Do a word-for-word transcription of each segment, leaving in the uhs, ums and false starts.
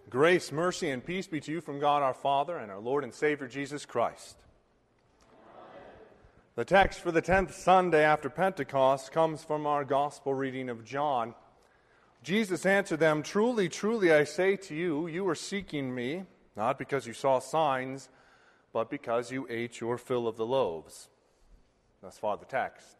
Grace, mercy, and peace be to you from God our Father and our Lord and Savior Jesus Christ. Amen. The text for the tenth Sunday after Pentecost comes from our gospel reading of John. Jesus answered them, "Truly, truly, I say to you, you are seeking me, not because you saw signs, but because you ate your fill of the loaves." Thus far the text.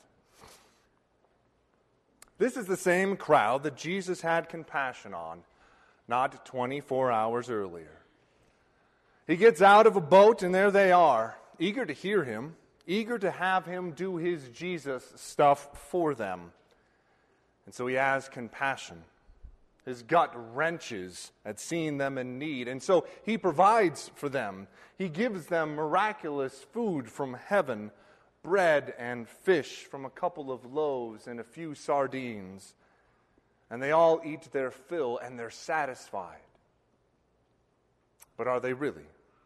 This is the same crowd that Jesus had compassion on not twenty-four hours earlier. He gets out of a boat, and there they are, eager to hear him, eager to have him do his Jesus stuff for them. And so he has compassion. His gut wrenches at seeing them in need, and so he provides for them. He gives them miraculous food from heaven, bread and fish from a couple of loaves and a few sardines. And they all eat their fill, and they're satisfied. But are they really?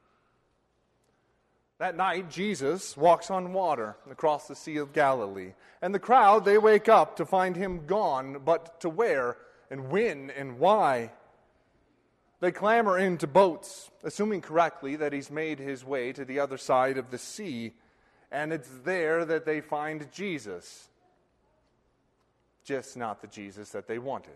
That night, Jesus walks on water across the Sea of Galilee. And the crowd, they wake up to find him gone, but to where and when and why? They clamber into boats, assuming correctly that he's made his way to the other side of the sea. And it's there that they find Jesus. Just not the Jesus that they wanted.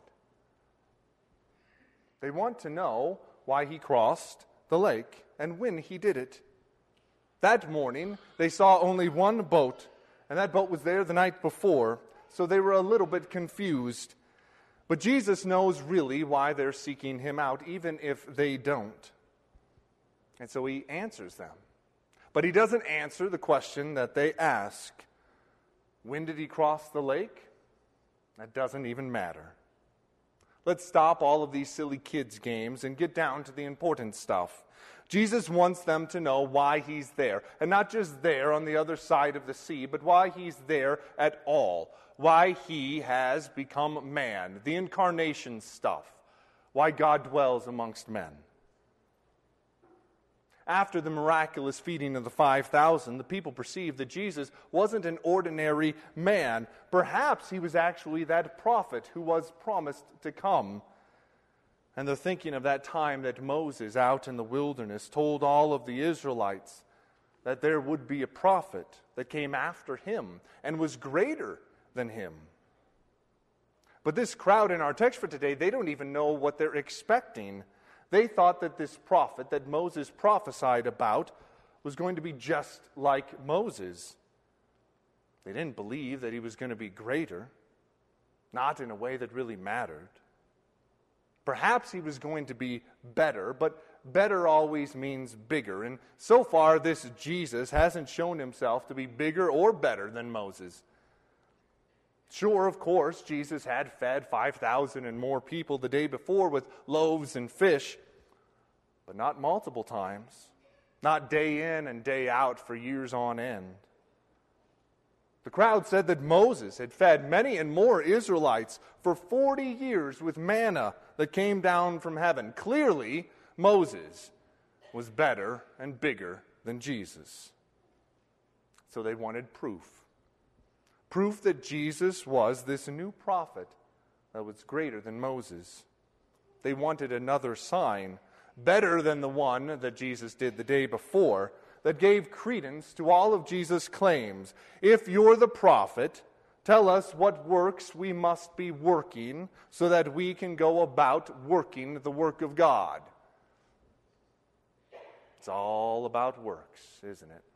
They want to know why he crossed the lake and when he did it. That morning, they saw only one boat, and that boat was there the night before, so they were a little bit confused. But Jesus knows really why they're seeking him out, even if they don't. And so he answers them. But he doesn't answer the question that they ask. When did he cross the lake? That doesn't even matter. Let's stop all of these silly kids' games and get down to the important stuff. Jesus wants them to know why he's there. And not just there on the other side of the sea, but why he's there at all. Why he has become man. The incarnation stuff. Why God dwells amongst men. After the miraculous feeding of the five thousand, the people perceived that Jesus wasn't an ordinary man. Perhaps he was actually that prophet who was promised to come. And they're thinking of that time that Moses, out in the wilderness, told all of the Israelites that there would be a prophet that came after him and was greater than him. But this crowd in our text for today, they don't even know what they're expecting. They thought that this prophet that Moses prophesied about was going to be just like Moses. They didn't believe that he was going to be greater, not in a way that really mattered. Perhaps he was going to be better, but better always means bigger. And so far, this Jesus hasn't shown himself to be bigger or better than Moses. Sure, of course, Jesus had fed five thousand and more people the day before with loaves and fish, but not multiple times, not day in and day out for years on end. The crowd said that Moses had fed many and more Israelites for forty years with manna that came down from heaven. Clearly, Moses was better and bigger than Jesus. So they wanted proof. Proof that Jesus was this new prophet that was greater than Moses. They wanted another sign, better than the one that Jesus did the day before, that gave credence to all of Jesus' claims. If you're the prophet, tell us what works we must be working so that we can go about working the work of God. It's all about works, isn't it?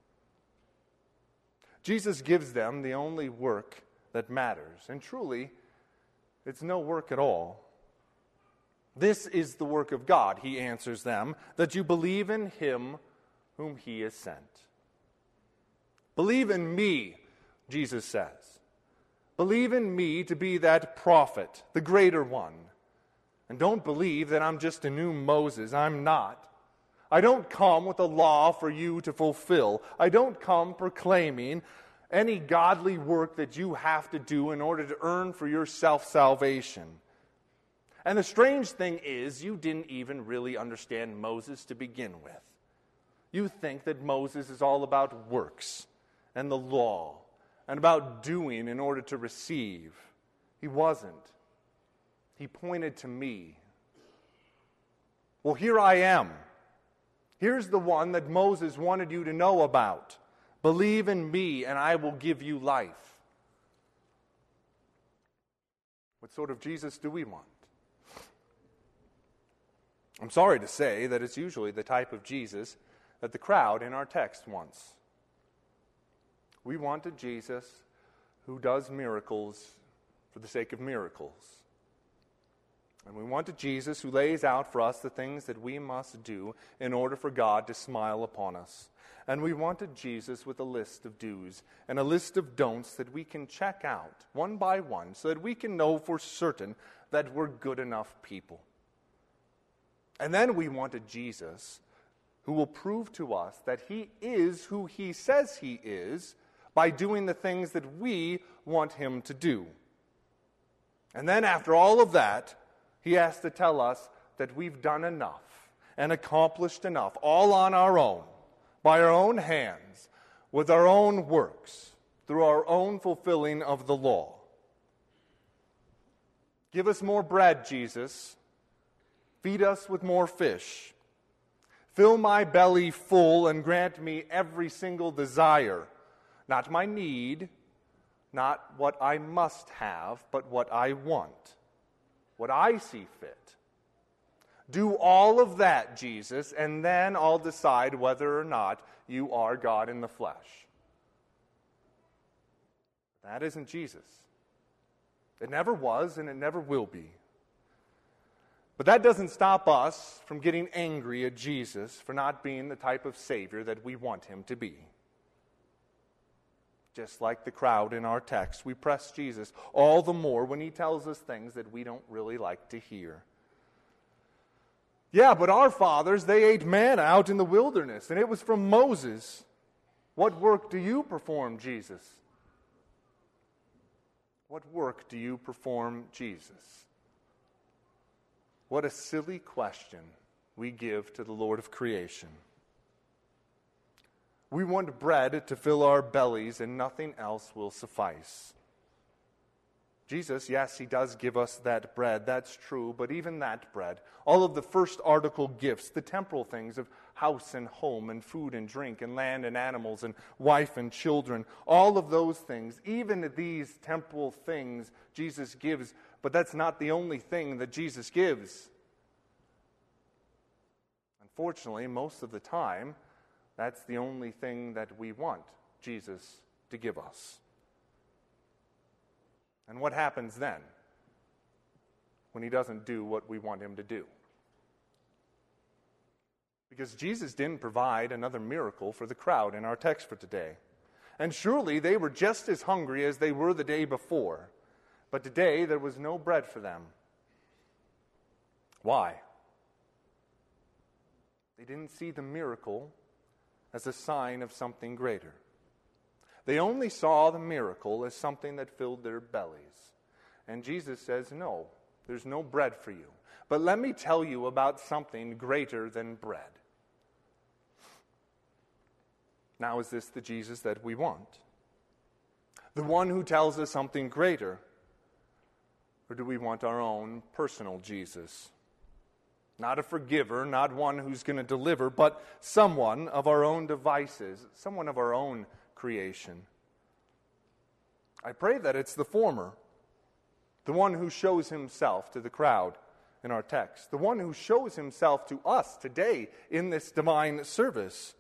Jesus gives them the only work that matters. And truly, it's no work at all. This is the work of God, he answers them, that you believe in him whom he has sent. Believe in me, Jesus says. Believe in me to be that prophet, the greater one. And don't believe that I'm just a new Moses. I'm not. I don't come with a law for you to fulfill. I don't come proclaiming any godly work that you have to do in order to earn for yourself salvation. And the strange thing is, you didn't even really understand Moses to begin with. You think that Moses is all about works and the law and about doing in order to receive. He wasn't. He pointed to me. Well, here I am. Here's the one that Moses wanted you to know about. Believe in me, and I will give you life. What sort of Jesus do we want? I'm sorry to say that it's usually the type of Jesus that the crowd in our text wants. We want a Jesus who does miracles for the sake of miracles. And we want a Jesus who lays out for us the things that we must do in order for God to smile upon us. And we want a Jesus with a list of do's and a list of don'ts that we can check out one by one so that we can know for certain that we're good enough people. And then we want a Jesus who will prove to us that he is who he says he is by doing the things that we want him to do. And then after all of that, he has to tell us that we've done enough and accomplished enough, all on our own, by our own hands, with our own works, through our own fulfilling of the law. Give us more bread, Jesus. Feed us with more fish. Fill my belly full and grant me every single desire. Not my need, not what I must have, but what I want, what I see fit. Do all of that, Jesus, and then I'll decide whether or not you are God in the flesh. That isn't Jesus. It never was, and it never will be. But that doesn't stop us from getting angry at Jesus for not being the type of Savior that we want him to be. Just like the crowd in our text, we press Jesus all the more when he tells us things that we don't really like to hear. Yeah, but our fathers, they ate manna out in the wilderness, and it was from Moses. What work do you perform, Jesus? What work do you perform, Jesus? What a silly question we give to the Lord of creation. We want bread to fill our bellies, and nothing else will suffice. Jesus, yes, he does give us that bread. That's true. But even that bread, all of the first article gifts, the temporal things of house and home and food and drink and land and animals and wife and children, all of those things, even these temporal things Jesus gives, but that's not the only thing that Jesus gives. Unfortunately, most of the time, that's the only thing that we want Jesus to give us. And what happens then when he doesn't do what we want him to do? Because Jesus didn't provide another miracle for the crowd in our text for today. And surely they were just as hungry as they were the day before. But today there was no bread for them. Why? They didn't see the miracle as a sign of something greater. They only saw the miracle as something that filled their bellies. And Jesus says, no, there's no bread for you. But let me tell you about something greater than bread. Now, is this the Jesus that we want? The one who tells us something greater? Or do we want our own personal Jesus? Not a forgiver, not one who's going to deliver, but someone of our own devices, someone of our own creation. I pray that it's the former, the one who shows himself to the crowd in our text, the one who shows himself to us today in this divine service.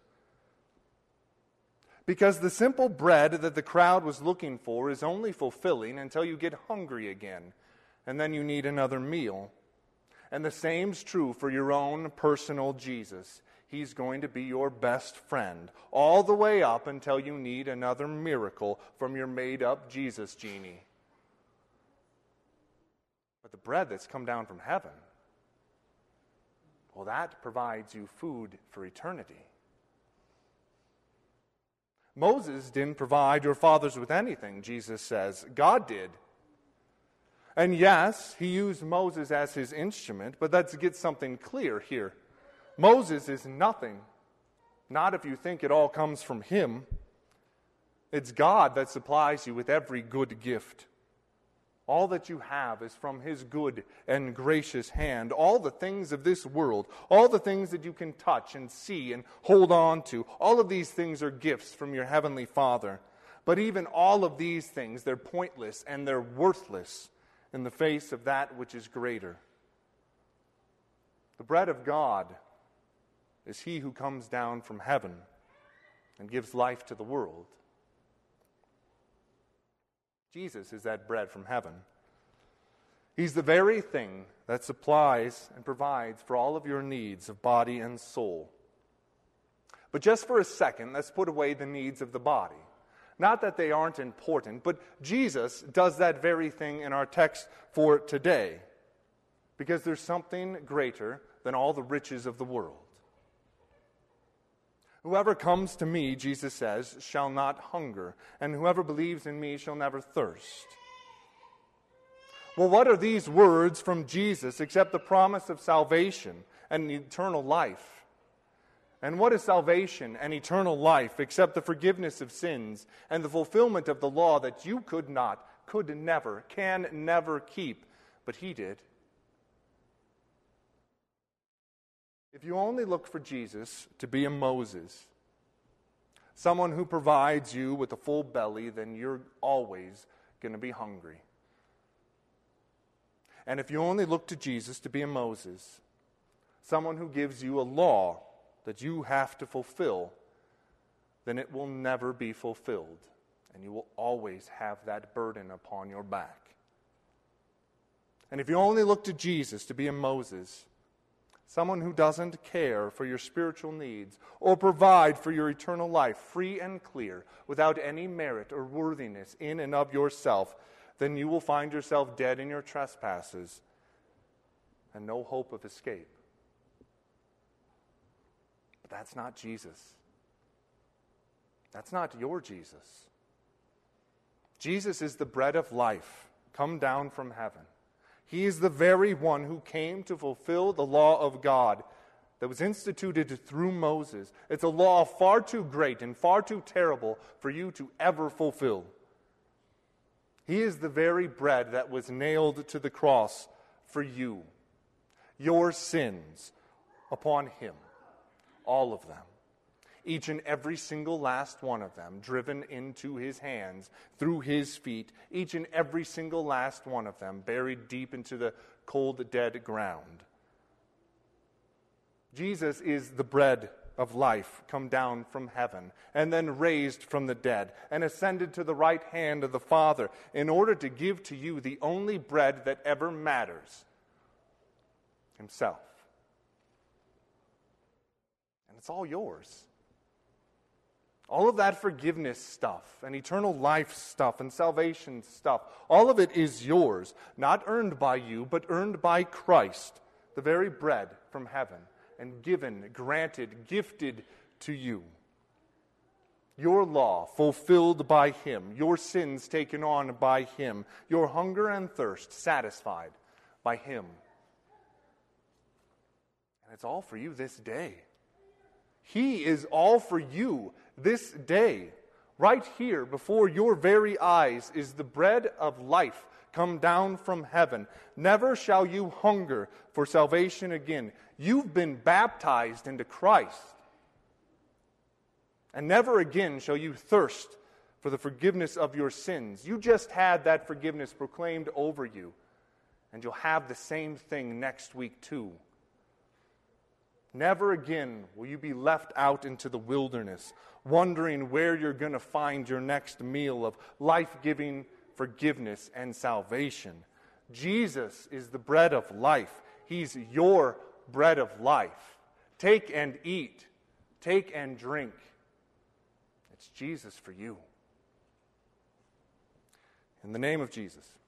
Because the simple bread that the crowd was looking for is only fulfilling until you get hungry again, and then you need another meal. And the same's true for your own personal Jesus. He's going to be your best friend all the way up until you need another miracle from your made-up Jesus genie. But the bread that's come down from heaven, well, that provides you food for eternity. Moses didn't provide your fathers with anything, Jesus says. God did. And yes, he used Moses as his instrument, but let's get something clear here. Moses is nothing, not if you think it all comes from him. It's God that supplies you with every good gift. All that you have is from His good and gracious hand. All the things of this world, all the things that you can touch and see and hold on to, all of these things are gifts from your Heavenly Father. But even all of these things, they're pointless and they're worthless in the face of that which is greater. The bread of God is He who comes down from heaven and gives life to the world. Jesus is that bread from heaven. He's the very thing that supplies and provides for all of your needs of body and soul. But just for a second, let's put away the needs of the body. Not that they aren't important, but Jesus does that very thing in our text for today, because there's something greater than all the riches of the world. Whoever comes to me, Jesus says, shall not hunger, and whoever believes in me shall never thirst. Well, what are these words from Jesus except the promise of salvation and eternal life? And what is salvation and eternal life except the forgiveness of sins and the fulfillment of the law that you could not, could never, can never keep, but He did? If you only look for Jesus to be a Moses, someone who provides you with a full belly, then you're always going to be hungry. And if you only look to Jesus to be a Moses, someone who gives you a law that you have to fulfill, then it will never be fulfilled, and you will always have that burden upon your back. And if you only look to Jesus to be a Moses, someone who doesn't care for your spiritual needs or provide for your eternal life free and clear without any merit or worthiness in and of yourself, then you will find yourself dead in your trespasses and no hope of escape. But that's not Jesus. That's not your Jesus. Jesus is the bread of life come down from heaven. He is the very one who came to fulfill the law of God that was instituted through Moses. It's a law far too great and far too terrible for you to ever fulfill. He is the very bread that was nailed to the cross for you. Your sins upon Him. All of them. Each and every single last one of them driven into His hands, through His feet, each and every single last one of them buried deep into the cold, dead ground. Jesus is the bread of life come down from heaven and then raised from the dead and ascended to the right hand of the Father in order to give to you the only bread that ever matters, Himself. And it's all yours. All of that forgiveness stuff and eternal life stuff and salvation stuff, all of it is yours, not earned by you, but earned by Christ, the very bread from heaven, and given, granted, gifted to you. Your law fulfilled by Him, your sins taken on by Him, your hunger and thirst satisfied by Him. And it's all for you this day. He is all for you this day. Right here before your very eyes is the bread of life come down from heaven. Never shall you hunger for salvation again. You've been baptized into Christ. And never again shall you thirst for the forgiveness of your sins. You just had that forgiveness proclaimed over you. And you'll have the same thing next week too. Never again will you be left out into the wilderness, wondering where you're going to find your next meal of life-giving forgiveness and salvation. Jesus is the bread of life. He's your bread of life. Take and eat. Take and drink. It's Jesus for you. In the name of Jesus.